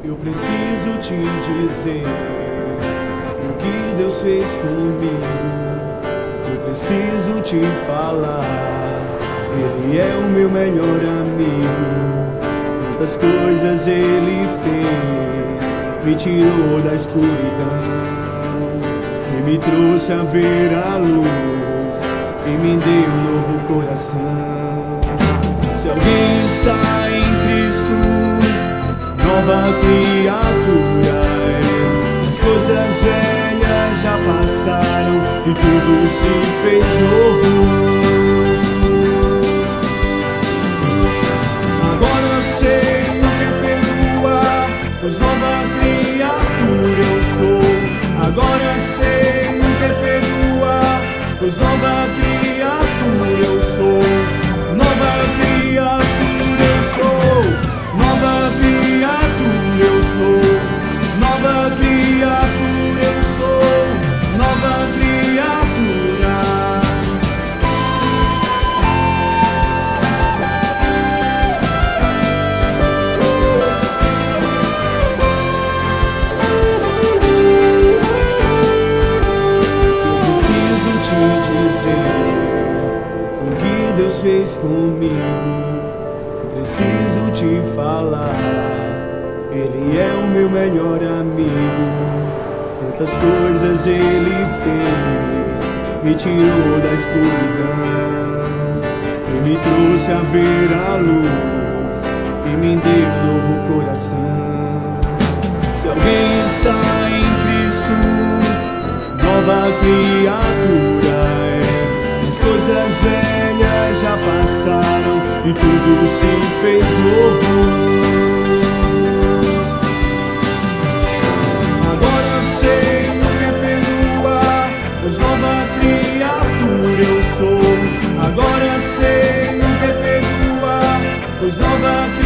Eu preciso te dizer o que Deus fez comigo. Eu preciso te falar, Ele é o meu melhor amigo. Quantas coisas Ele fez, me tirou da escuridão e me trouxe a ver a luz e me deu um novo coração. Se alguém está em Cristo, nova criatura é. As coisas velhas já passaram e tudo se fez novo. Agora sei o que é perdoar, pois nova criatura eu sou. Agora sei o que é perdoar, pois nova criatura eu sou. Nova criatura eu sou. Nova criatura eu sou. Nova criatura eu sou. Nova criatura. Eu preciso te dizer o que Deus fez comigo. Preciso te falar, Ele é o meu melhor amigo. Quantas coisas Ele fez, me tirou da escuridão e me trouxe a ver a luz e me deu um novo coração. Se alguém está em Cristo, nova criatura é. As coisas velhas já passaram e tudo se fez novo. Agora sei o que é perdoar, pois nova criatura eu sou. Agora sei o que é perdoar, pois nova criatura